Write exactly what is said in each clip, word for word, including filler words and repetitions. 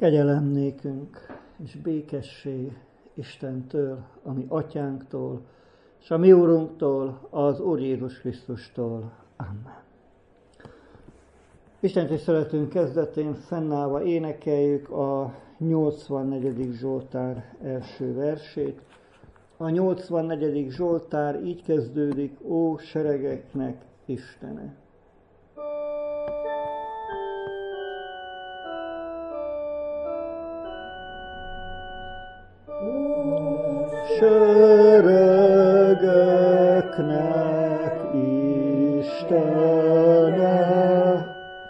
Kegyelem nékünk, és békesség Istentől, a mi atyánktól, és a mi Urunktól, az Úr Jézus Krisztustól. Amen. Isten tiszteletünk kezdetén fennállva énekeljük a nyolcvannegyedik Zsoltár első versét. A nyolcvannegyedik Zsoltár így kezdődik: Ó seregeknek Istene! Seregeknek Istene,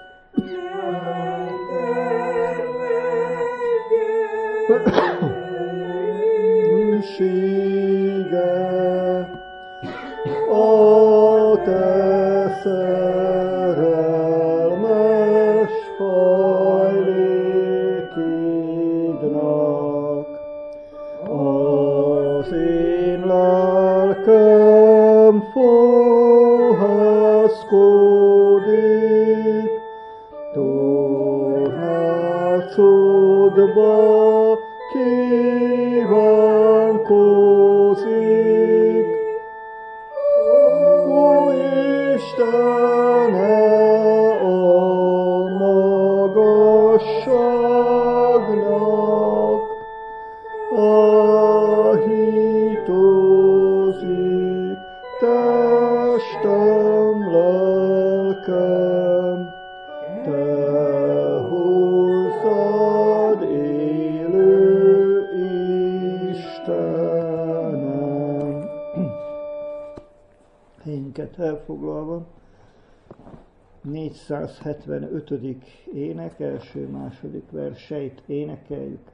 hűsége a te szerelmes hajlékidnak. Az én lelkem fohászkodik, tornácodba kívánkozik. Ó Istene, a magasságnak áhítozik testem, lelkem, te hozzád élő Istenem. Helyünket elfoglalva, négyszázhetvenötödik ének első-második verseit énekeljük.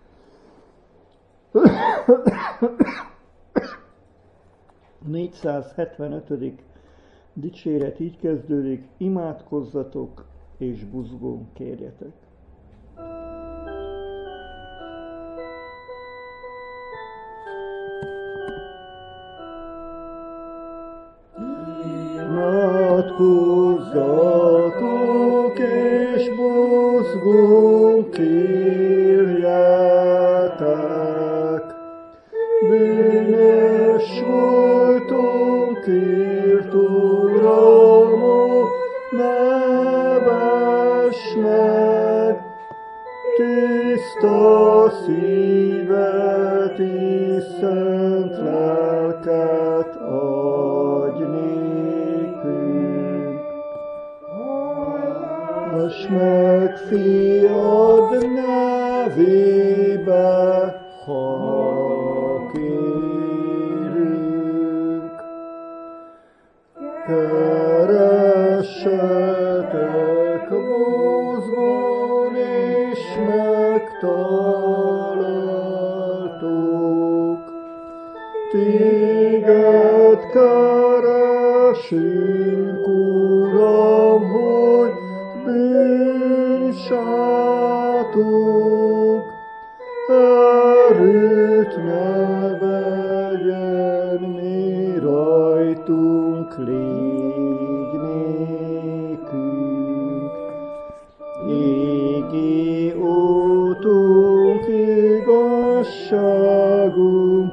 négyszázhetvenötödik dicséret így kezdődik: imádkozzatok és buzgón kérjetek. Imádkozzatok és buzgón kérjetek. Bűnös voltunk, ért Uram, ne vess meg, tiszta szívet és szent lelket adj nékünk. Hallgass meg fiad nevébe, ha kérünk. Keressetek buzgón és megtaláltok. Téged keresünk, Uram, hogy bűnsátunk erőt ne vegyen, mi rajtunk légy nékünk. Égi útunk, igazságunk,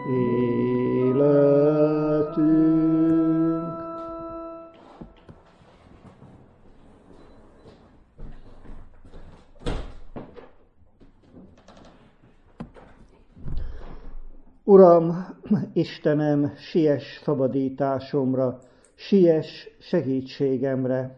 életünk. Uram, Istenem, siess szabadításomra, siess segítségemre.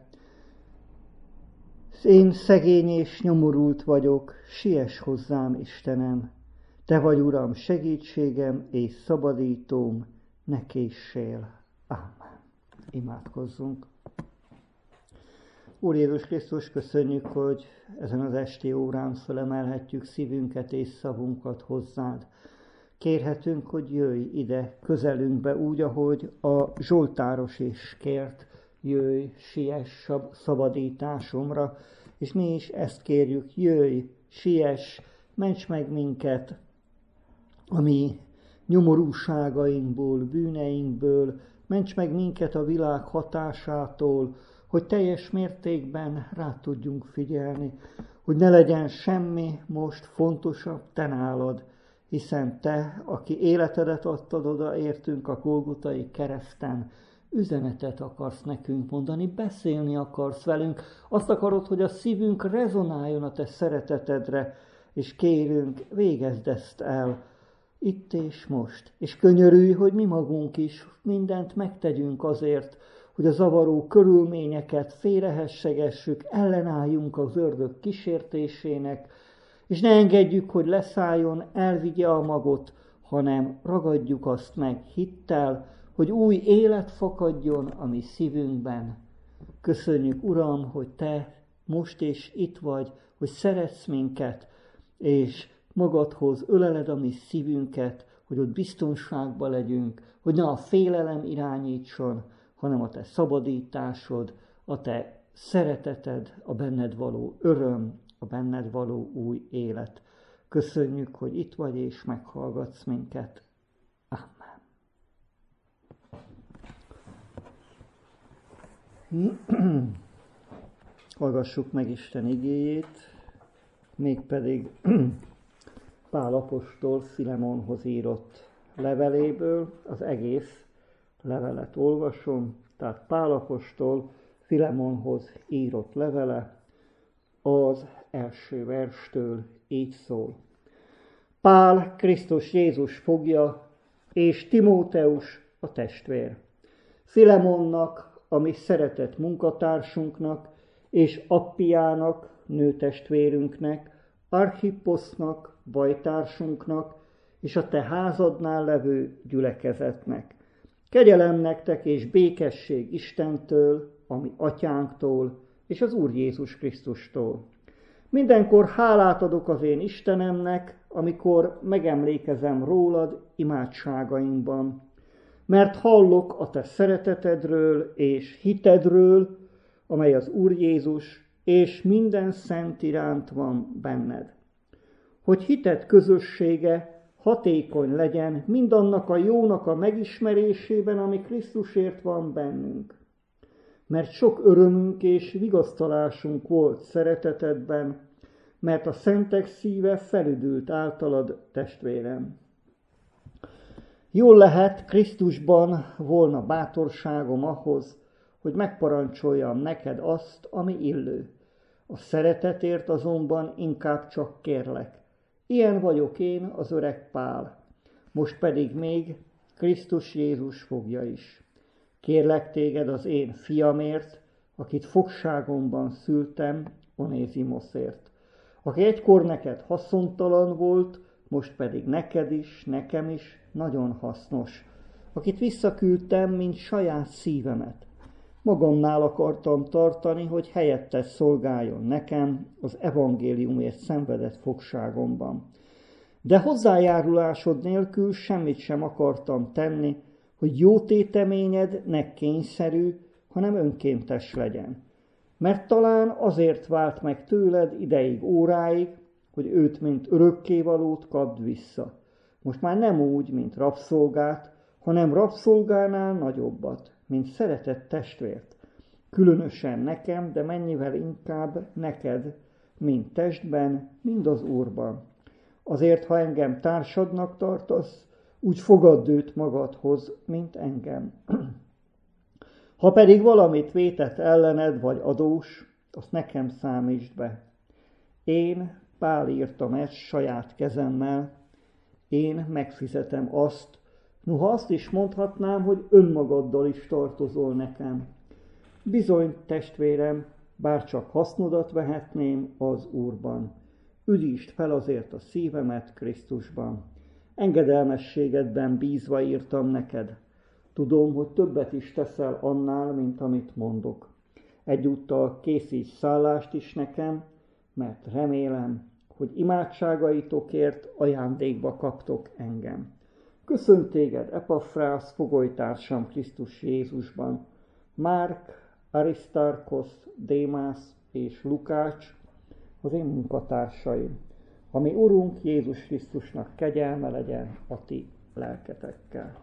Én szegény és nyomorult vagyok, siess hozzám, Istenem. Te vagy, Uram, segítségem és szabadítóm, ne késsél. Ámen. Imádkozzunk. Úr Jézus Krisztus, köszönjük, hogy ezen az esti órán felemelhetjük szívünket és szavunkat hozzád. Kérhetünk, hogy jöjj ide közelünkbe úgy, ahogy a Zsoltáros is kért, jöjj, siess szabadításomra, és mi is ezt kérjük: jöjj, siess, ments meg minket a mi nyomorúságainkból, bűneinkből, ments meg minket a világ hatásától, hogy teljes mértékben rá tudjunk figyelni, hogy ne legyen semmi most fontosabb te nálad, hiszen te, aki életedet adtad oda értünk a Golgotai kereszten, üzenetet akarsz nekünk mondani, beszélni akarsz velünk, azt akarod, hogy a szívünk rezonáljon a te szeretetedre, és kérünk, végezd ezt el, itt és most. És könyörülj, hogy mi magunk is mindent megtegyünk azért, hogy a zavaró körülményeket félrehessegessük, ellenálljunk az ördög kísértésének, és ne engedjük, hogy leszálljon, elvigye a magot, hanem ragadjuk azt meg hittel, hogy új élet fakadjon a mi szívünkben. Köszönjük, Uram, hogy te most és itt vagy, hogy szeretsz minket, és magadhoz öleled a mi szívünket, hogy ott biztonságban legyünk, hogy ne a félelem irányítson, hanem a te szabadításod, a te szereteted, a benned való öröm, a benned való új élet. Köszönjük, hogy itt vagy és meghallgatsz minket. Amen. Hallgassuk meg Isten igéjét, mégpedig Pál apostol Filemonhoz írott leveléből, az egész levelet olvasom, tehát Pál apostol Filemonhoz írott levele, az első verstől így szól. Pál, Krisztus Jézus fogja, és Timóteus a testvér. Filemonnak, a mi szeretett munkatársunknak, és Appiának, nőtestvérünknek, Archipposznak, bajtársunknak, és a te házadnál levő gyülekezetnek. Kegyelem nektek és békesség Istentől, a mi atyánktól, és az Úr Jézus Krisztustól. Mindenkor hálát adok az én Istenemnek, amikor megemlékezem rólad imádságaimban, mert hallok a te szeretetedről és hitedről, amely az Úr Jézus és minden szent iránt van benned. Hogy hited közössége hatékony legyen mindannak a jónak a megismerésében, ami Krisztusért van bennünk. Mert sok örömünk és vigasztalásunk volt szeretetedben, mert a szentek szíve felüdült általad, testvérem. Jól lehet, Krisztusban volna bátorságom ahhoz, hogy megparancsoljam neked azt, ami illő. A szeretetért azonban inkább csak kérlek. Ilyen vagyok én, az öreg Pál, most pedig még Krisztus Jézus fogja is. Kérlek téged az én fiamért, akit fogságomban szültem, Onézimoszért, aki egykor neked haszontalan volt, most pedig neked is, nekem is nagyon hasznos, akit visszaküldtem, mint saját szívemet. Magamnál akartam tartani, hogy helyette szolgáljon nekem az evangéliumért szenvedett fogságomban. De hozzájárulásod nélkül semmit sem akartam tenni, hogy jó téteményed ne kényszerű, hanem önkéntes legyen. Mert talán azért vált meg tőled ideig, óráig, hogy őt, mint örökkévalót kapd vissza. Most már nem úgy, mint rabszolgát, hanem rabszolgánál nagyobbat, mint szeretett testvért. Különösen nekem, de mennyivel inkább neked, mind testben, mind az Úrban. Azért, ha engem társadnak tartasz, úgy fogadd őt magadhoz, mint engem. Ha pedig valamit vétett ellened vagy adós, azt nekem számítsd be. Én, Pál írtam ezt saját kezemmel, én megfizetem azt, noha azt is mondhatnám, hogy önmagaddal is tartozol nekem. Bizony, testvérem, bár csak hasznodat vehetném az Úrban. Üdítsd fel azért a szívemet Krisztusban. Engedelmességedben bízva írtam neked. Tudom, hogy többet is teszel annál, mint amit mondok. Egyúttal készíts szállást is nekem, mert remélem, hogy imádságaitokért ajándékba kaptok engem. Köszönt téged, Epafrász, fogolytársam Krisztus Jézusban, Márk, Arisztárkosz, Démász és Lukács, az én munkatársaim. Ami Urunk Jézus Krisztusnak kegyelme legyen a ti lelketekkel.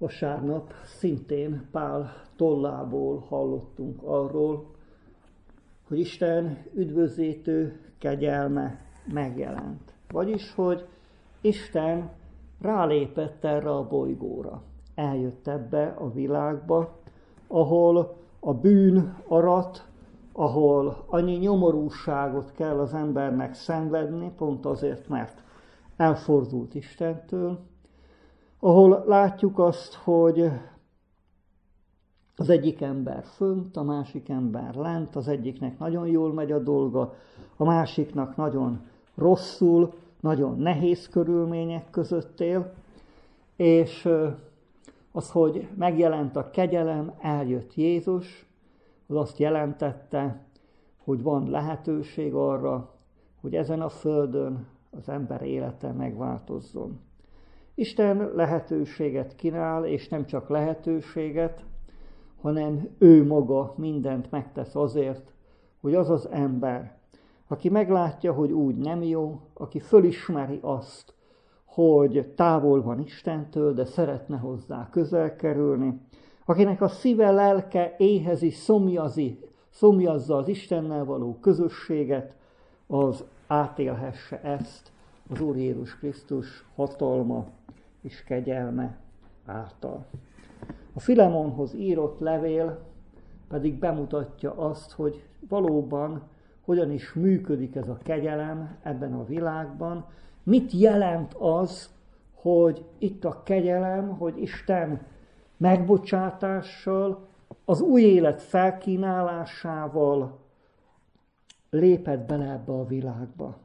Vasárnap szintén Pál tollából hallottunk arról, hogy Isten üdvözítő kegyelme megjelent. Vagyis, hogy Isten rálépett erre a bolygóra. Eljött ebbe a világba, ahol a bűn arat, ahol annyi nyomorúságot kell az embernek szenvedni, pont azért, mert elfordult Istentől, ahol látjuk azt, hogy az egyik ember fönt, a másik ember lent, az egyiknek nagyon jól megy a dolga, a másiknak nagyon rosszul, nagyon nehéz körülmények között él, és az, hogy megjelent a kegyelem, eljött Jézus, az azt jelentette, hogy van lehetőség arra, hogy ezen a földön az ember élete megváltozzon. Isten lehetőséget kínál, és nem csak lehetőséget, hanem ő maga mindent megtesz azért, hogy az az ember, aki meglátja, hogy úgy nem jó, aki fölismeri azt, hogy távol van Istentől, de szeretne hozzá közel kerülni, akinek a szíve, lelke éhezi, szomjazi, szomjazza az Istennel való közösséget, az átélhesse ezt az Úr Jézus Krisztus hatalma és kegyelme által. A Filemonhoz írott levél pedig bemutatja azt, hogy valóban hogyan is működik ez a kegyelem ebben a világban, mit jelent az, hogy itt a kegyelem, hogy Isten megbocsátással, az új élet felkínálásával lépett bele ebbe a világba.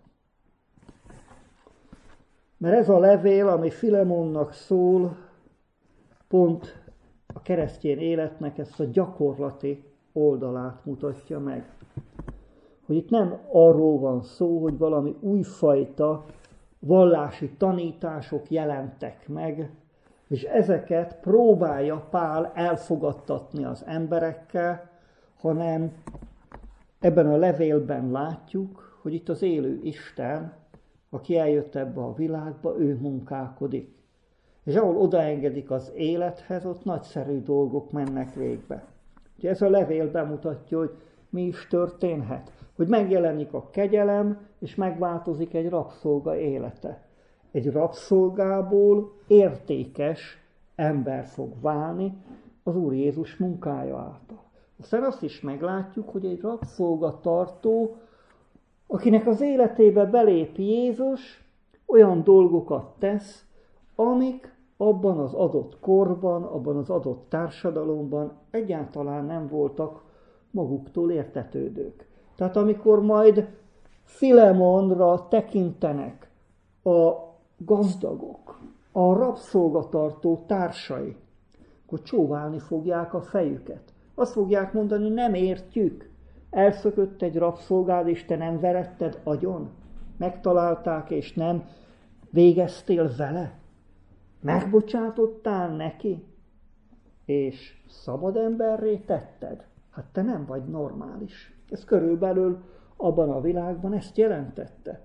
Mert ez a levél, ami Filemonnak szól, pont a keresztény életnek ezt a gyakorlati oldalát mutatja meg. Hogy itt nem arról van szó, hogy valami újfajta vallási tanítások jelentek meg, és ezeket próbálja Pál elfogadtatni az emberekkel, hanem ebben a levélben látjuk, hogy itt az élő Isten, aki eljött ebbe a világba, ő munkálkodik. És ahol odaengedik az élethez, ott nagyszerű dolgok mennek végbe. Ugye ez a levél bemutatja, hogy mi is történhet. Hogy megjelenik a kegyelem, és megváltozik egy rabszolga élete. Egy rabszolgából értékes ember fog válni az Úr Jézus munkája által. Aztán azt is meglátjuk, hogy egy rabszolgatartó, akinek az életébe belép Jézus, olyan dolgokat tesz, amik abban az adott korban, abban az adott társadalomban egyáltalán nem voltak maguktól értetődők. Tehát amikor majd Filemonra tekintenek a gazdagok, a rabszolgatartó társai, akkor csóválni fogják a fejüket. Azt fogják mondani, nem értjük. Elszökött egy rabszolgád, és te nem veretted agyon? Megtalálták, és nem végeztél vele? Megbocsátottál neki? És szabad emberré tetted? Hát te nem vagy normális. Ez körülbelül abban a világban ezt jelentette.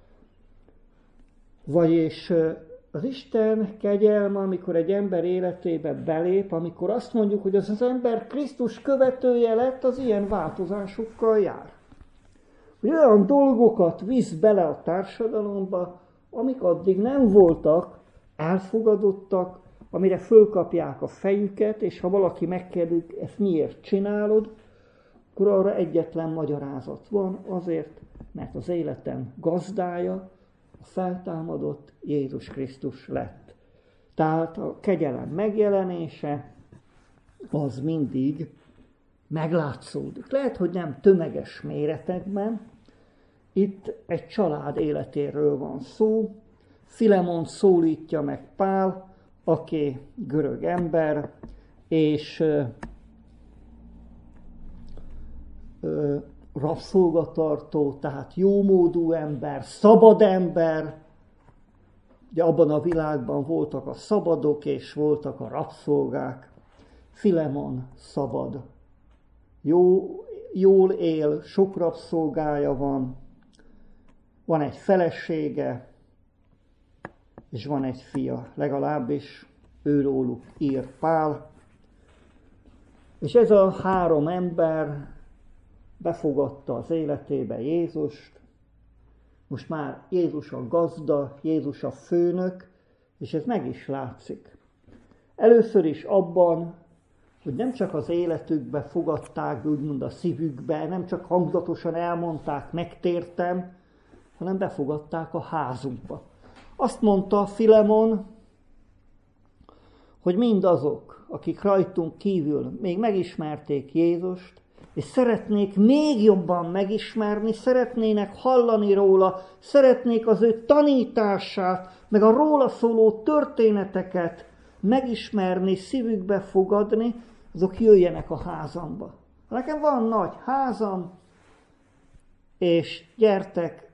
Vagyis az Isten kegyelme, amikor egy ember életébe belép, amikor azt mondjuk, hogy az az ember Krisztus követője lett, az ilyen változásokkal jár. Hogy olyan dolgokat visz bele a társadalomba, amik addig nem voltak elfogadottak, amire fölkapják a fejüket, és ha valaki megkérdezik, ezt miért csinálod, akkor arra egyetlen magyarázat van, azért, mert az életem gazdája, a feltámadott Jézus Krisztus lett. Tehát a kegyelem megjelenése az mindig meglátszódik. Lehet, hogy nem tömeges méretekben, itt egy család életéről van szó. Filemon szólítja meg Pál, aki görög ember, és ö, ö, rabszolgatartó, tehát jómódú ember, szabad ember. Ugye abban a világban voltak a szabadok, és voltak a rabszolgák. Filemon szabad. Jó, jól él, sok rabszolgája van, van egy felesége, és van egy fia, legalábbis őróluk ír Pál. És ez a három ember befogadta az életébe Jézust, most már Jézus a gazda, Jézus a főnök, és ez meg is látszik. Először is abban, hogy nem csak az életükbe fogadták, úgymond a szívükbe, nem csak hangzatosan elmondták, megtértem, hanem befogadták a házunkba. Azt mondta Filemon, hogy mindazok, akik rajtunk kívül még megismerték Jézust, és szeretnék még jobban megismerni, szeretnének hallani róla, szeretnék az ő tanítását, meg a róla szóló történeteket megismerni, szívükbe fogadni, azok jöjjenek a házamba. Nekem van nagy házam, és gyertek,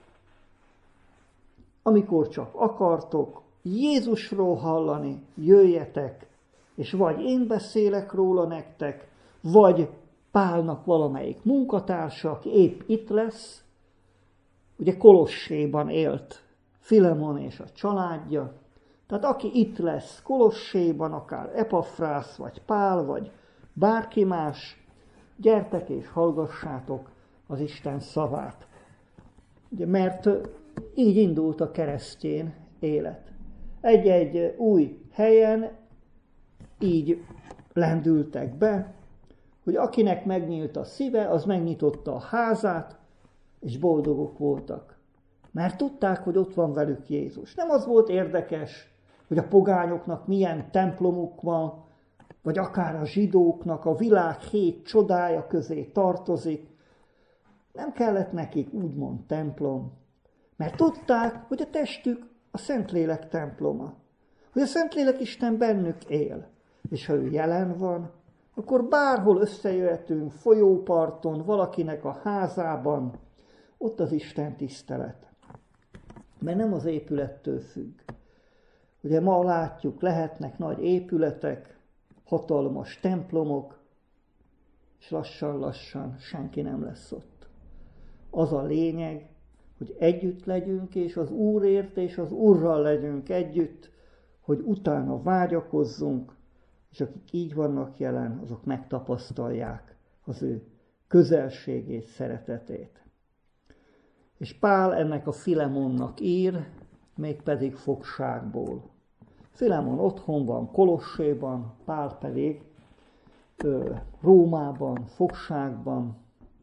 amikor csak akartok, Jézusról hallani, jöjjetek, és vagy én beszélek róla nektek, vagy Pálnak valamelyik munkatársa, aki épp itt lesz, ugye Kolosséban élt Filemon és a családja, tehát aki itt lesz Kolosséban, akár Epafrász, vagy Pál, vagy bárki más, gyertek és hallgassátok az Isten szavát. Ugye, mert így indult a keresztény élet. Egy-egy új helyen így lendültek be, hogy akinek megnyílt a szíve, az megnyitotta a házát, és boldogok voltak. Mert tudták, hogy ott van velük Jézus. Nem az volt érdekes, hogy a pogányoknak milyen templomuk van, vagy akár a zsidóknak a világ hét csodája közé tartozik. Nem kellett nekik úgymond templom, mert tudták, hogy a testük a Szentlélek temploma. Hogy a Szentlélek Isten bennük él. És ha ő jelen van, akkor bárhol összejöhetünk, folyóparton, valakinek a házában, ott az Isten tisztelet. Mert nem az épülettől függ. Ugye ma látjuk, lehetnek nagy épületek, hatalmas templomok, és lassan-lassan senki nem lesz ott. Az a lényeg, hogy együtt legyünk, és az Úrért és az Úrral legyünk együtt, hogy utána vágyakozzunk, és akik így vannak jelen, azok megtapasztalják az ő közelségét, szeretetét. És Pál ennek a Filemonnak ír, mégpedig fogságból. Filemon otthon van Kolosséban, Pál pedig ö, Rómában, fogságban.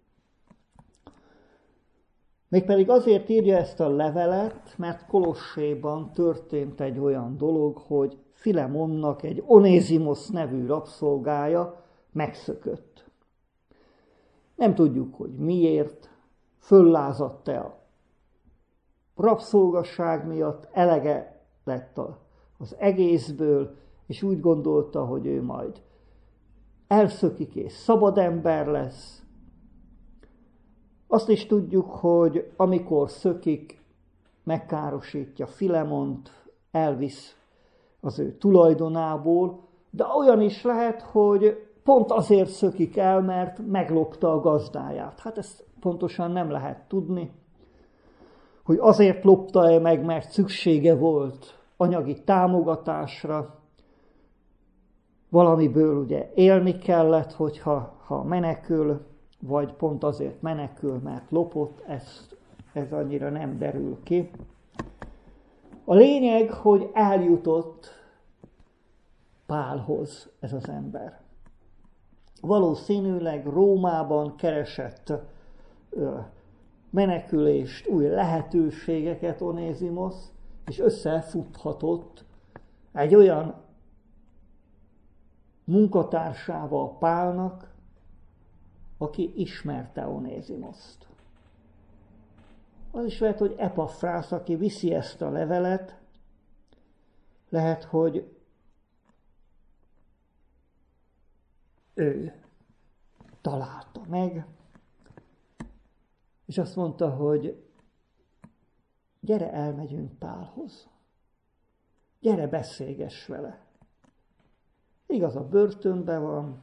Mégpedig azért írja ezt a levelet, mert Kolosséban történt egy olyan dolog, hogy Filemonnak egy Onézimosz nevű rabszolgája megszökött. Nem tudjuk, hogy miért, föllázadt-e a rabszolgasság miatt, elege lett az egészből, és úgy gondolta, hogy ő majd elszökik és szabad ember lesz. Azt is tudjuk, hogy amikor szökik, megkárosítja Filemont, elvisz az ő tulajdonából, de olyan is lehet, hogy pont azért szökik el, mert meglopta a gazdáját. Hát ezt pontosan nem lehet tudni, hogy azért lopta-e meg, mert szüksége volt anyagi támogatásra, valamiből ugye élni kellett, hogyha ha menekül, vagy pont azért menekül, mert lopott, ez, ez annyira nem derül ki. A lényeg, hogy eljutott Pálhoz ez az ember. Valószínűleg Rómában keresett ö, menekülést, új lehetőségeket Onézimosz, és összefuthatott egy olyan munkatársával Pálnak, aki ismerte Onézimoszt. Az is lehet, hogy Epafrász, aki viszi ezt a levelet, lehet, hogy ő találta meg, és azt mondta, hogy gyere, elmegyünk Pálhoz. Gyere, beszélgess vele. Igaz, a börtönben van,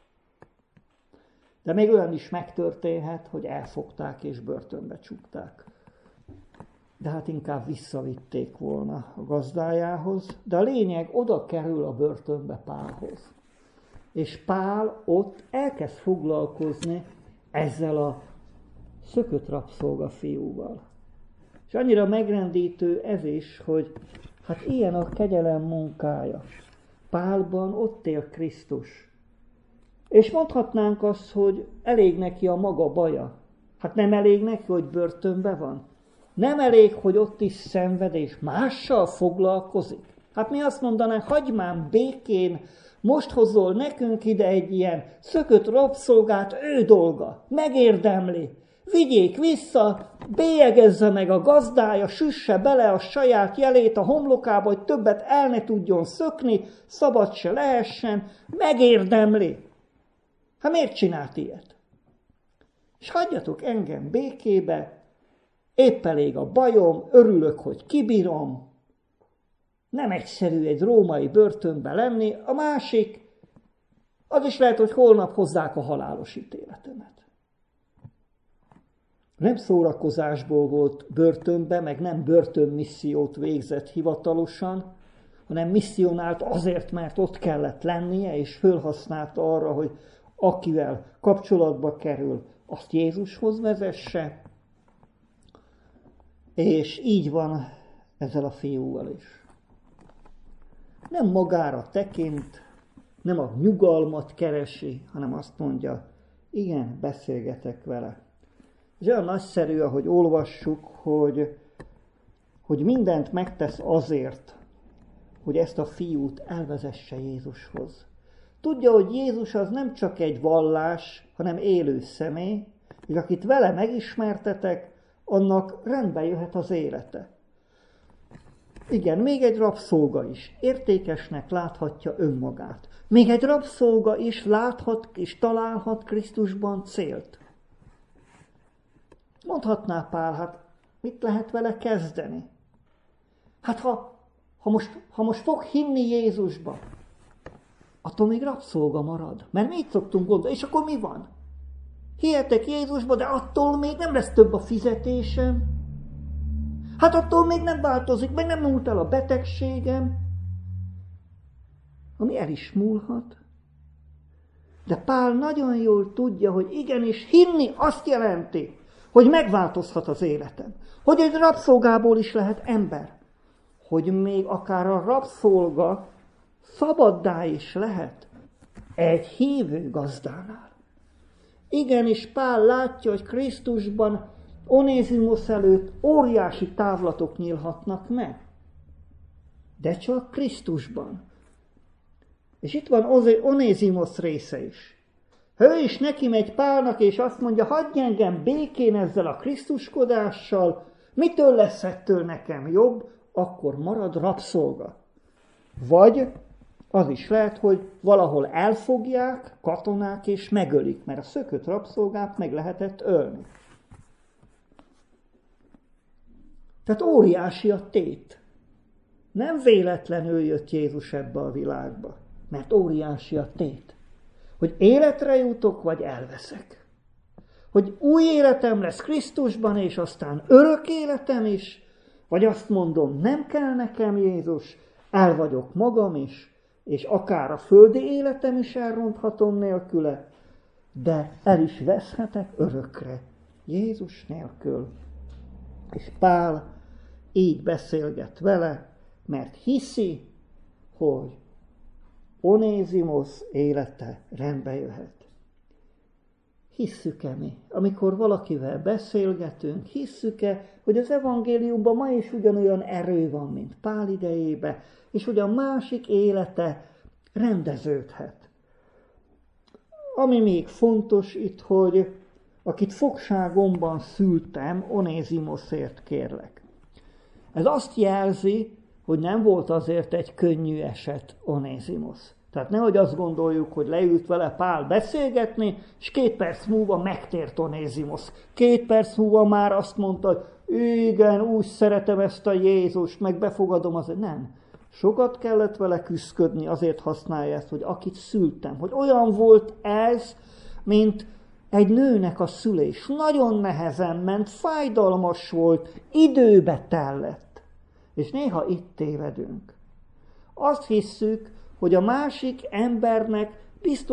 de még olyan is megtörténhet, hogy elfogták és börtönbe csukták. De hát inkább visszavitték volna a gazdájához. De a lényeg, oda kerül a börtönbe Pálhoz. És Pál ott elkezd foglalkozni ezzel a szökött rabszolga fiúval. És annyira megrendítő ez is, hogy hát ilyen a kegyelem munkája. Pálban ott él Krisztus. És mondhatnánk azt, hogy elég neki a maga baja. Hát nem elég neki, hogy börtönben van. Nem elég, hogy ott is szenved és mással foglalkozik. Hát mi azt mondanánk, hagyj már békén, most hozol nekünk ide egy ilyen szökött rabszolgát, ő dolga, megérdemli. Vigyék vissza, bélyegezze meg a gazdája, süsse bele a saját jelét a homlokába, hogy többet el ne tudjon szökni, szabad se lehessen, megérdemli. Hát miért csinált ilyet? És hagyjatok engem békébe, épp elég a bajom, örülök, hogy kibírom. Nem egyszerű egy római börtönbe lenni, a másik, az is lehet, hogy holnap hozzák a halálos ítéletemet. Nem szórakozásból volt börtönbe, meg nem börtönmissziót végzett hivatalosan, hanem misszionált azért, mert ott kellett lennie, és fölhasználta arra, hogy akivel kapcsolatba kerül, azt Jézushoz vezesse. És így van ezzel a fiúval is. Nem magára tekint, nem a nyugalmat keresi, hanem azt mondja, igen, beszélgetek vele. És olyan nagyszerű, ahogy olvassuk, hogy, hogy mindent megtesz azért, hogy ezt a fiút elvezesse Jézushoz. Tudja, hogy Jézus az nem csak egy vallás, hanem élő személy, és akit vele megismertetek, annak rendbe jöhet az élete. Igen, még egy rabszolga is értékesnek láthatja önmagát. Még egy rabszolga is láthat és találhat Krisztusban célt. Mondhatná Pál, hát mit lehet vele kezdeni? Hát ha, ha, most, ha most fog hinni Jézusba, attól még rabszolga marad. Mert mi így szoktunk gondolni, és akkor mi van? Hihetek Jézusba, de attól még nem lesz több a fizetésem. Hát attól még nem változik, meg nem múlt el a betegségem. Ami el is múlhat. De Pál nagyon jól tudja, hogy igenis hinni azt jelenti, hogy megváltozhat az életem. Hogy egy rabszolgából is lehet ember. Hogy még akár a rabszolga szabaddá is lehet egy hívő gazdánál. Igenis Pál látja, hogy Krisztusban Onézimosz előtt óriási távlatok nyílhatnak meg. De csak Krisztusban. És itt van Onézimosz része is. Ha ő is neki megy Pálnak, és azt mondja, hagyj engem békén ezzel a krisztuskodással, mitől lesz ettől nekem jobb, akkor marad rabszolga. Vagy az is lehet, hogy valahol elfogják katonák, és megölik, mert a szökött rabszolgát meg lehetett ölni. Tehát óriási a tét. Nem véletlenül jött Jézus ebbe a világba, mert óriási a tét. Hogy életre jutok, vagy elveszek. Hogy új életem lesz Krisztusban, és aztán örök életem is, vagy azt mondom, nem kell nekem Jézus, el vagyok magam is, és akár a földi életem is elronthatom nélküle, de el is veszhetek örökre Jézus nélkül. És Pál így beszélget vele, mert hiszi, hogy Onézimosz élete rendbe jöhet. Hisszük-e mi? Amikor valakivel beszélgetünk, hisszük-e, hogy az evangéliumban ma is ugyanolyan erő van, mint Pál idejében, és hogy a másik élete rendeződhet. Ami még fontos itt, hogy akit fogságomban szültem, Onézimoszért kérlek. Ez azt jelzi, hogy nem volt azért egy könnyű eset Onézimosz. Tehát nehogy azt gondoljuk, hogy leült vele Pál beszélgetni, és két perc múlva megtért Onézimosz. Két perc múlva már azt mondta, hogy igen, úgy szeretem ezt a Jézust, meg befogadom azért. Nem. Sokat kellett vele küszködni, azért használja ezt, hogy akit szültem. Hogy olyan volt ez, mint egy nőnek a szülés. Nagyon nehezen ment, fájdalmas volt, időbe tellett. És néha itt tévedünk. Azt hisszük, hogy a másik embernek biztos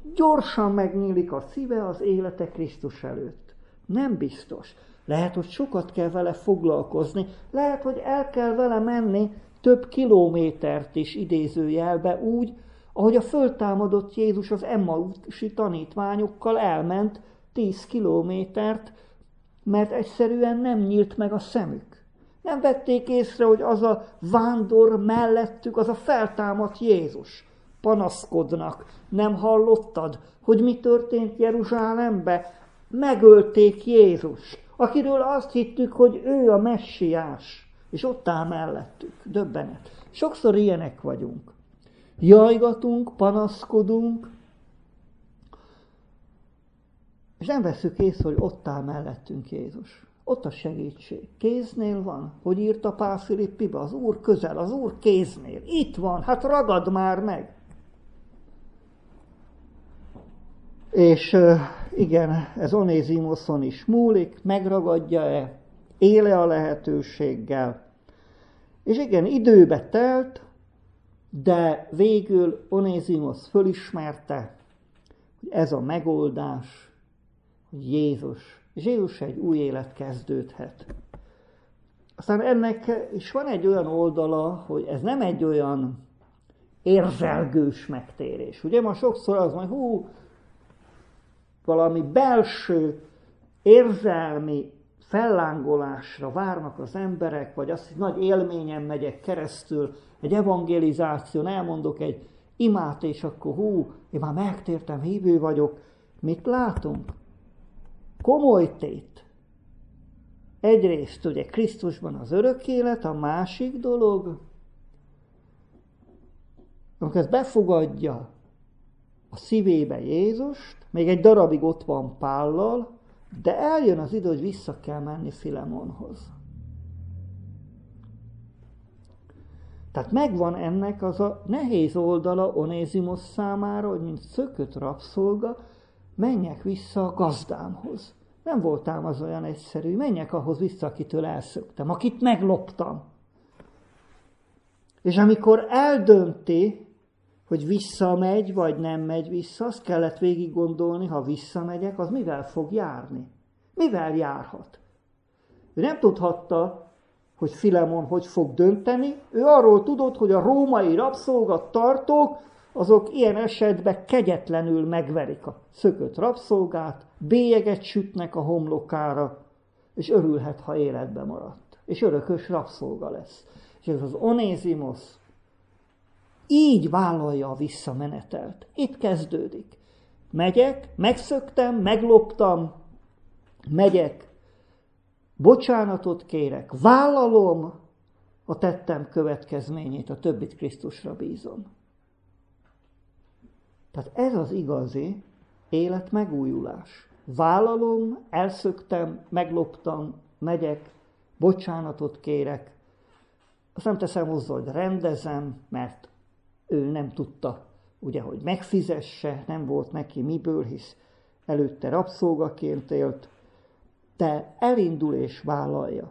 gyorsan megnyílik a szíve az élete Krisztus előtt. Nem biztos. Lehet, hogy sokat kell vele foglalkozni, lehet, hogy el kell vele menni több kilométert is idézőjelbe úgy, ahogy a föltámadott Jézus az Emmausi tanítványokkal elment tíz kilométert, mert egyszerűen nem nyílt meg a szemük. Nem vették észre, hogy az a vándor mellettük, az a feltámadt Jézus. Panaszkodnak. Nem hallottad, hogy mi történt Jeruzsálembe? Megölték Jézus, akiről azt hittük, hogy ő a messiás, és ott áll mellettük. Döbbenet. Sokszor ilyenek vagyunk. Jajgatunk, panaszkodunk, és nem veszük észre, hogy ott áll mellettünk Jézus. Ott a segítség. Kéznél van, hogy írta Pál Filippibe, az Úr közel, az Úr kéznél. Itt van, hát ragad már meg. És igen, ez Onézimoszon is múlik, megragadja-e, éle a lehetőséggel. És igen, időbe telt, de végül Onézimosz fölismerte, hogy ez a megoldás, hogy Jézus. És Jézus egy új élet kezdődhet. Aztán ennek is van egy olyan oldala, hogy ez nem egy olyan érzelgős megtérés. Ugye ma sokszor az van, hú, valami belső érzelmi fellángolásra várnak az emberek, vagy azt, hogy nagy élményen megyek keresztül, egy evangelizáción, elmondok egy imát, és akkor hú, én már megtértem, hívő vagyok. Mit látunk? Komoly tét. Egyrészt ugye Krisztusban az örök élet, a másik dolog, amikor ezt befogadja a szívébe Jézust, még egy darabig ott van Pállal, de eljön az idő, hogy vissza kell menni Filemonhoz. Tehát megvan ennek az a nehéz oldala Onézimosz számára, hogy mint szökött rabszolga, menjek vissza a gazdámhoz. Nem voltám az olyan egyszerű, menjek ahhoz vissza, akitől elszöktem, akit megloptam. És amikor eldönti, hogy visszamegy, vagy nem megy vissza, azt kellett végig gondolni, ha visszamegyek, az mivel fog járni? Mivel járhat? Ő nem tudhatta, hogy Filemon hogy fog dönteni, ő arról tudott, hogy a római rabszolgatartók, azok ilyen esetben kegyetlenül megverik a szökött rabszolgát, bélyeget sütnek a homlokára, és örülhet, ha életbe maradt. És örökös rabszolga lesz. És ez az Onézimosz így vállalja a visszamenetelt. Itt kezdődik. Megyek, megszöktem, megloptam, megyek, bocsánatot kérek, vállalom a tettem következményét, a többit Krisztusra bízom. Tehát ez az igazi élet megújulás. Vállalom, elszöktem, megloptam, megyek, bocsánatot kérek. Azt nem teszem hozzá, hogy rendezem, mert ő nem tudta, ugye, hogy megfizesse, nem volt neki miből, hisz előtte rabszolgaként élt, de elindul és vállalja.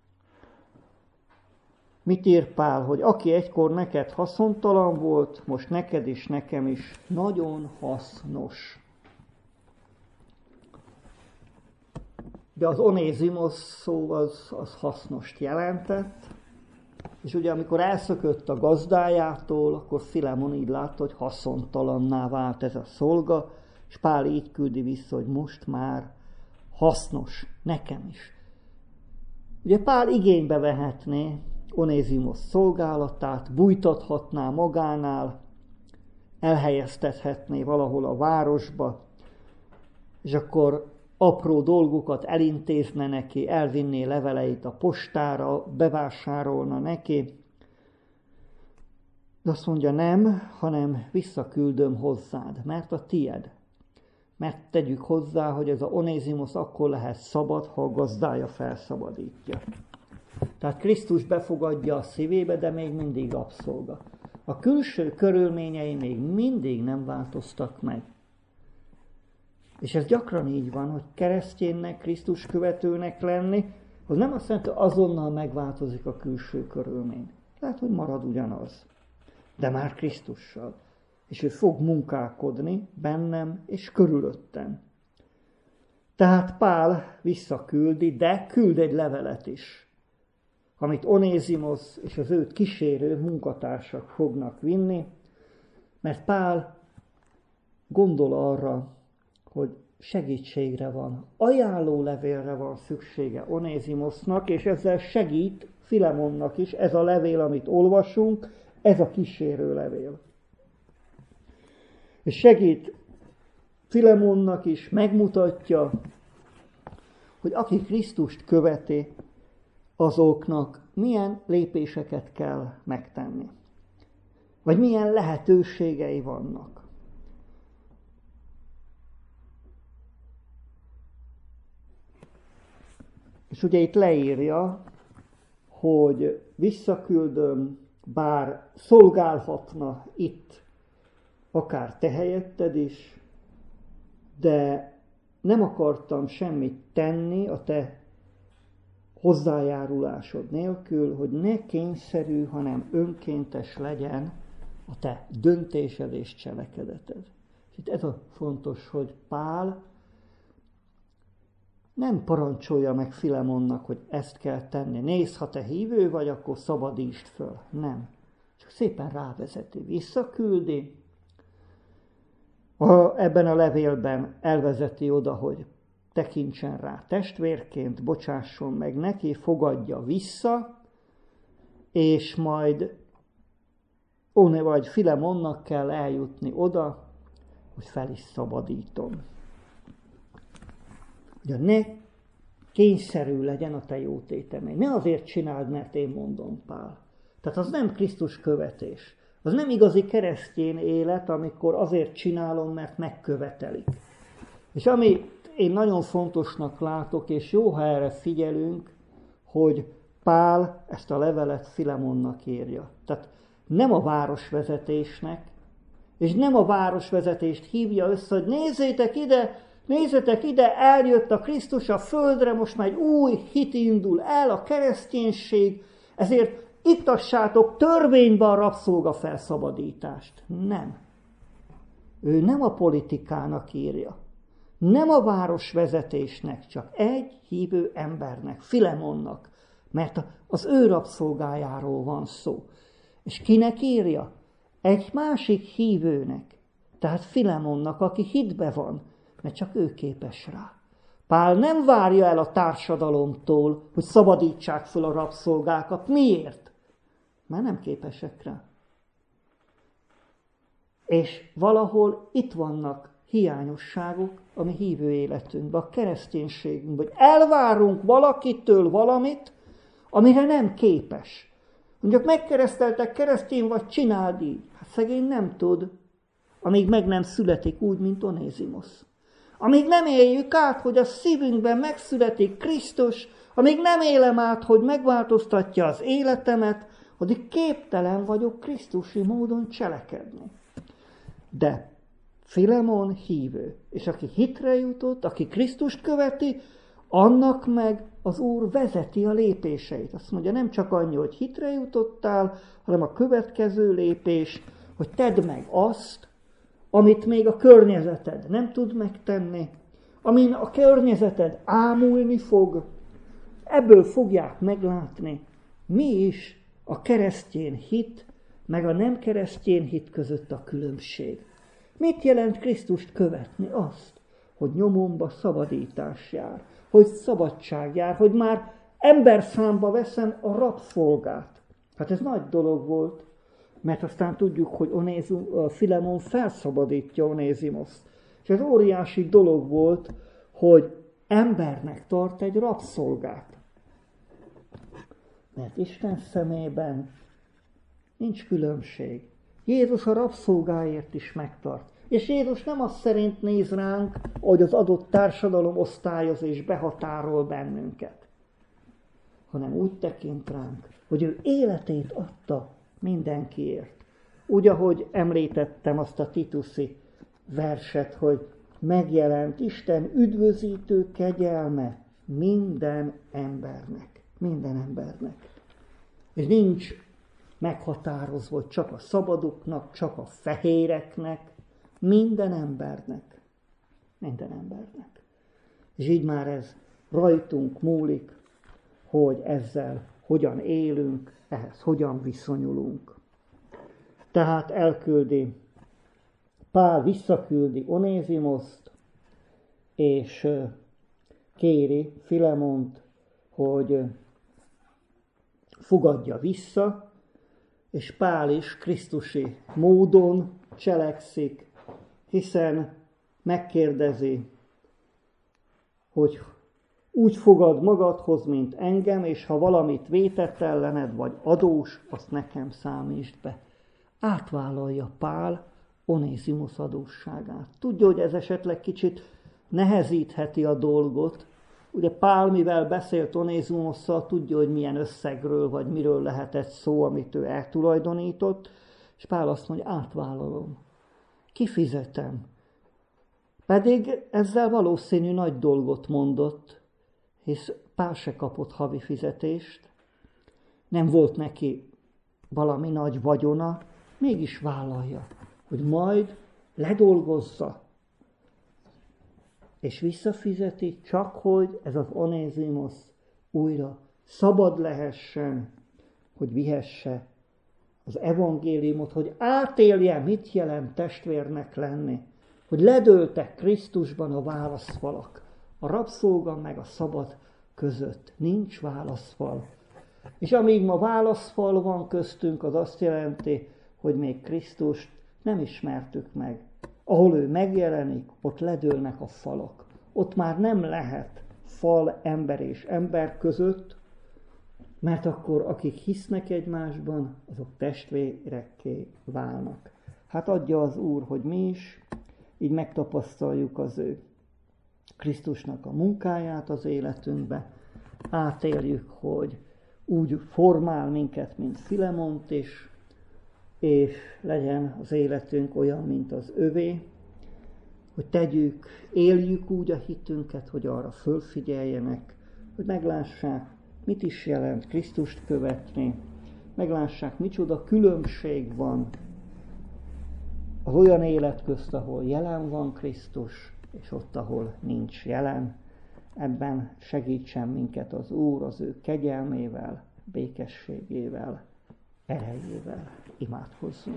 Mit ír Pál, hogy aki egykor neked haszontalan volt, most neked is, nekem is nagyon hasznos. De az Onézimosz szó az, az hasznost jelentett, és ugye amikor elszökött a gazdájától, akkor Filemon így látta, hogy haszontalanná vált ez a szolga, és Pál így küldi vissza, hogy most már hasznos, nekem is. Ugye Pál igénybe vehetné Onézimosz szolgálatát, bújtathatná magánál, elhelyeztethetné valahol a városba, és akkor apró dolgokat elintézne neki, elvinné leveleit a postára, bevásárolna neki. De azt mondja, nem, hanem visszaküldöm hozzád, mert a tied. Mert tegyük hozzá, hogy ez a Onézimosz akkor lehet szabad, ha a gazdája felszabadítja. Tehát Krisztus befogadja a szívébe, de még mindig rabszolga. A külső körülményei még mindig nem változtak meg. És ez gyakran így van, hogy kereszténynek, Krisztus követőnek lenni, az nem azt jelenti, hogy azonnal megváltozik a külső körülmény. Lehet, hogy marad ugyanaz, de már Krisztussal. és ő fog munkálkodni bennem és körülöttem. Tehát Pál visszaküldi, de küld egy levelet is, amit Onézimosz és az őt kísérő munkatársak fognak vinni, mert Pál gondol arra, hogy segítségre van, ajánlólevélre van szüksége Onézimosznak, és ezzel segít Filemonnak is. Ez a levél, amit olvasunk, ez a kísérő levél. És segít Filemonnak is, megmutatja, hogy aki Krisztust követi, azoknak milyen lépéseket kell megtenni. Vagy milyen lehetőségei vannak. És ugye itt leírja, hogy visszaküldöm, bár szolgálhatna itt akár te helyetted is, de nem akartam semmit tenni a te hozzájárulásod nélkül, hogy ne kényszerű, hanem önkéntes legyen a te döntésed és cselekedeted. És itt ez a fontos, hogy Pál nem parancsolja meg Filemonnak, hogy ezt kell tenni. Nézd, ha te hívő vagy, akkor szabadítsd föl. Nem. Csak szépen rávezeti, visszaküldi. A, ebben a levélben elvezeti oda, hogy tekintsen rá testvérként, bocsásson meg neki, fogadja vissza, és majd Oné vagy Filemonnak kell eljutni oda, hogy fel is szabadítom. De ne kényszerű legyen a te jó tétemény. Ne azért csináld, mert én mondom, Pál. Tehát az nem Krisztus követés. Az nem igazi keresztény élet, amikor azért csinálom, mert megkövetelik. És ami én nagyon fontosnak látok, és jó, ha erre figyelünk, hogy Pál ezt a levelet Filemonnak írja. Tehát nem a városvezetésnek, és nem a városvezetést hívja össze, hogy nézzétek ide, nézzetek ide, eljött a Krisztus a földre, most már egy új hit indul el, a kereszténység, ezért ittassátok törvényben a rabszolga felszabadítást. Nem. Ő nem a politikának írja, nem a városvezetésnek, csak egy hívő embernek, Filemonnak, mert az ő rabszolgájáról van szó. És kinek írja? Egy másik hívőnek, tehát Filemonnak, aki hitbe van, mert csak ő képes rá. Pál nem várja el a társadalomtól, hogy szabadítsák föl a rabszolgákat. Miért? Mert nem képesek rá. És valahol itt vannak hiányosságok a mi hívő életünkben, a kereszténységünkben, hogy elvárunk valakitől valamit, amire nem képes. Mondjuk megkereszteltek, keresztény vagy, csináld így. Hát szegény nem tud, amíg meg nem születik úgy, mint Onézimosz. Amíg nem éljük át, hogy a szívünkben megszületik Krisztus, amíg nem élem át, hogy megváltoztatja az életemet, addig képtelen vagyok krisztusi módon cselekedni. De Filemon hívő, és aki hitre jutott, aki Krisztust követi, annak meg az Úr vezeti a lépéseit. Azt mondja, nem csak annyi, hogy hitre jutottál, hanem a következő lépés, hogy tedd meg azt, amit még a környezeted nem tud megtenni, amin a környezeted ámulni fog, ebből fogják meglátni, mi is a keresztény hit, meg a nem keresztény hit között a különbség. Mit jelent Krisztust követni? Azt, hogy nyomomba szabadítás jár, hogy szabadság jár, hogy már emberszámba veszem a rabszolgát. Hát ez nagy dolog volt, mert aztán tudjuk, hogy Onézum, Filemon felszabadítja Onézimoszt. És ez óriási dolog volt, hogy embernek tart egy rabszolgát. Mert Isten szemében nincs különbség. Jézus a rabszolgáért is megtart. És Jézus nem azt szerint néz ránk, hogy az adott társadalom osztályoz és behatárol bennünket, hanem úgy tekint ránk, hogy ő életét adta mindenkiért. Úgy, ahogy említettem azt a tituszi verset, hogy megjelent Isten üdvözítő kegyelme minden embernek. Minden embernek. És nincs meghatározva, hogy csak a szabadoknak, csak a fehéreknek, minden embernek. Minden embernek. És így már ez rajtunk múlik, hogy ezzel hogyan élünk, ehhez hogyan viszonyulunk. Tehát elküldi, Pál visszaküldi Onézimoszt, és kéri Filemont, hogy fogadja vissza, és Pál is krisztusi módon cselekszik, hiszen megkérdezi, hogy úgy fogad magadhoz, mint engem, és ha valamit vétett ellened, vagy adós, azt nekem számítsd be. Átvállalja Pál Onézimosz adósságát. Tudja, hogy ez esetleg kicsit nehezítheti a dolgot. Ugye Pál, mivel beszélt Onézimosszal, tudja, hogy milyen összegről, vagy miről lehetett szó, amit ő eltulajdonított, és Pál azt mondja, átvállalom, kifizetem. Pedig ezzel valószínű nagy dolgot mondott, hisz Pál se kapott havi fizetést, nem volt neki valami nagy vagyona, mégis vállalja, hogy majd ledolgozza, és visszafizeti, csak hogy ez az Onézimosz újra szabad lehessen, hogy vihesse az evangéliumot, hogy átélje, mit jelent testvérnek lenni, hogy ledőltek Krisztusban a válaszfalak, a rabszolga meg a szabad között. Nincs válaszfal. És amíg ma válaszfal van köztünk, az azt jelenti, hogy még Krisztust nem ismertük meg. Ahol ő megjelenik, ott ledőlnek a falak. Ott már nem lehet fal ember és ember között, mert akkor akik hisznek egymásban, azok testvérekké válnak. Hát adja az Úr, hogy mi is így megtapasztaljuk az ő Krisztusnak a munkáját az életünkbe, átéljük, hogy úgy formál minket, mint Filemont is, és legyen az életünk olyan, mint az övé, hogy tegyük, éljük úgy a hitünket, hogy arra fölfigyeljenek, hogy meglássák, mit is jelent Krisztust követni, meglássák, micsoda különbség van az olyan élet közt, ahol jelen van Krisztus, és ott, ahol nincs jelen. Ebben segítsen minket az Úr az ő kegyelmével, békességével, erejével. Imádkozzunk.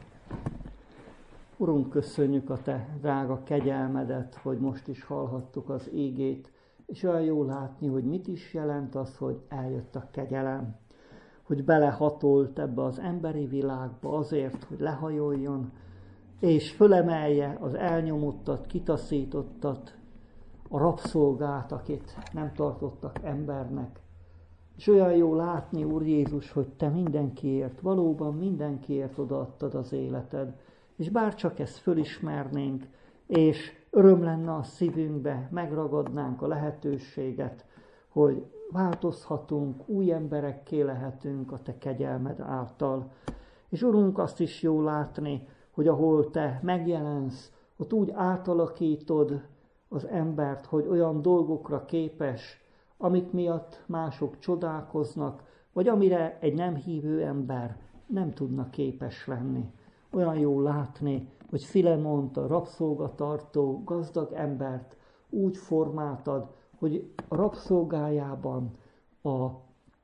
Urunk, köszönjük a Te drága kegyelmedet, hogy most is hallhattuk az ígét, és olyan jó látni, hogy mit is jelent az, hogy eljött a kegyelem, hogy belehatolt ebbe az emberi világba azért, hogy lehajoljon, és fölemelje az elnyomottat, kitaszítottat, a rabszolgát, akit nem tartottak embernek. És olyan jó látni, Úr Jézus, hogy Te mindenkiért, valóban mindenkiért odaadtad az életed. És bárcsak ezt fölismernénk, és öröm lenne a szívünkbe, megragadnánk a lehetőséget, hogy változhatunk, új emberekké lehetünk a Te kegyelmed által. És Urunk, azt is jó látni, hogy ahol Te megjelensz, ott úgy átalakítod az embert, hogy olyan dolgokra képes, amik miatt mások csodálkoznak, vagy amire egy nem hívő ember nem tudna képes lenni. Olyan jó látni, hogy Filemont, a rabszolgatartó, gazdag embert úgy formáltad, hogy a rabszolgájában a, az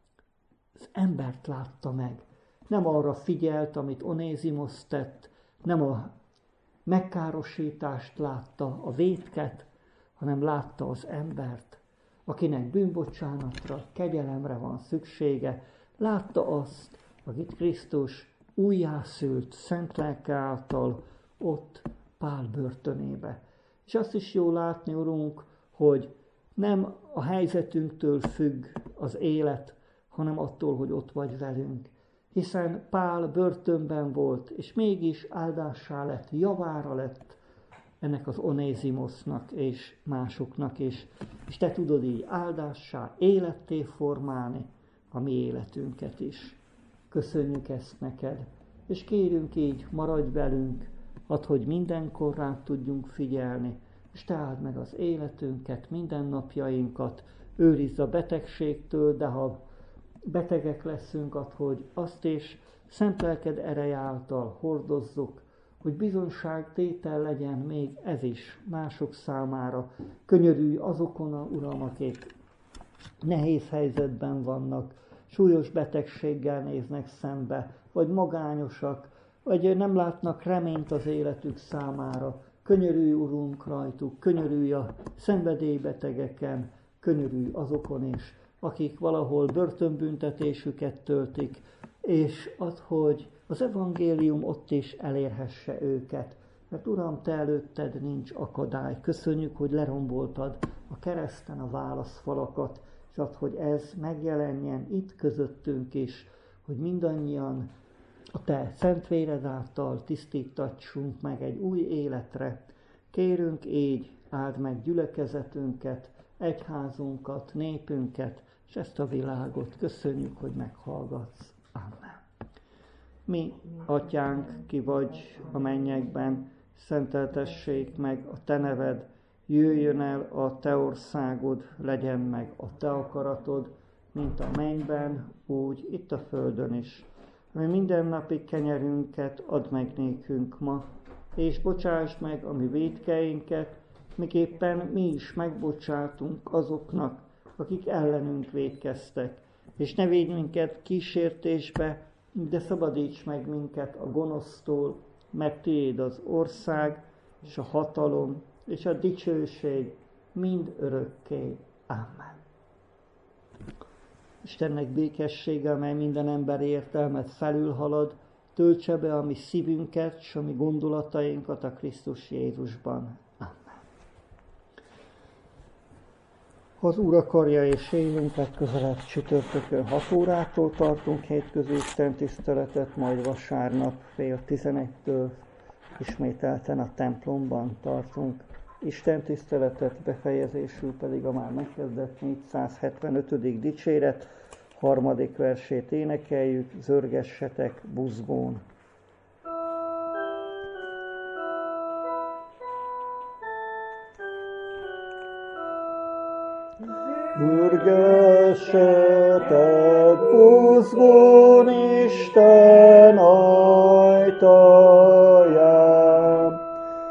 embert látta meg. Nem arra figyelt, amit Onézimosz tett, nem a megkárosítást látta, a vétket, hanem látta az embert, akinek bűnbocsánatra, kegyelemre van szüksége, látta azt, akit Krisztus újjászült szent lelke által ott Pál börtönébe. És azt is jó látni, Urunk, hogy nem a helyzetünktől függ az élet, hanem attól, hogy ott vagy velünk. Hiszen Pál börtönben volt, és mégis áldássá lett, javára lett ennek az Onézimosznak és másoknak is. És Te tudod így áldássá, életté formálni a mi életünket is. Köszönjük ezt neked, és kérünk így, maradj velünk, add, hogy mindenkor rád tudjunk figyelni, és Te áld meg az életünket, mindennapjainkat, őrizz a betegségtől, de ha betegek leszünk, add, hogy azt is szent lelked ereje által hordozzuk, hogy bizonságtétel legyen még ez is mások számára. Könyörülj azokon, a Uram, akik nehéz helyzetben vannak, súlyos betegséggel néznek szembe, vagy magányosak, vagy nem látnak reményt az életük számára. Könyörülj, Urunk, rajtuk, könyörülj a szenvedélybetegeken, könyörülj azokon is, akik valahol börtönbüntetésüket töltik, és az, hogy az evangélium ott is elérhesse őket. Mert Uram, Te előtted nincs akadály. Köszönjük, hogy leromboltad a kereszten a válaszfalakat, és az, hogy ez megjelenjen itt közöttünk is, hogy mindannyian a Te szent véred által tisztítassunk meg egy új életre. Kérünk így, áld meg gyülekezetünket, egyházunkat, népünket, és ezt a világot. Köszönjük, hogy meghallgatsz. Amen. Mi, Atyánk, ki vagy a mennyekben, szenteltessék meg a Te neved, jöjjön el a Te országod, legyen meg a Te akaratod, mint a mennyben, úgy itt a földön is. Ami mindennapi kenyerünket add meg nékünk ma, és bocsásd meg a mi vétkeinket, miképpen mi is megbocsátunk azoknak, akik ellenünk vétkeztek. És ne védj minket kísértésbe, de szabadíts meg minket a gonosztól, mert Tiéd az ország, és a hatalom, és a dicsőség mind örökké. Amen. Istennek békessége, amely minden ember értelmet felülhalad, töltse be a mi szívünket, és a mi gondolatainkat a Krisztus Jézusban. Amen. Ha az Úr akarja és élünk, legközelebb csütörtökön hat órától tartunk hétközi istentiszteletet, majd vasárnap fél tizenegytől ismételten a templomban tartunk istentiszteletet, befejezésül pedig a már megkezdett négyszázhetvenötödik dicséret harmadik versét énekeljük, zörgessetek buzgón. Zörgessetek buzgón Isten ajtaján,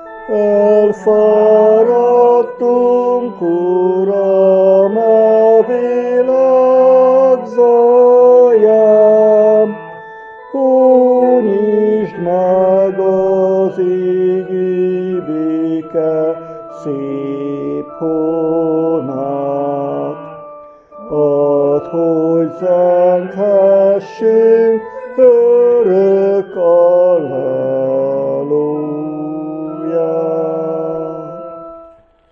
elfáradtunk, Uram, a világ zaján. Hunyisd meg az égi béke szép honát, add, hogy zenghessünk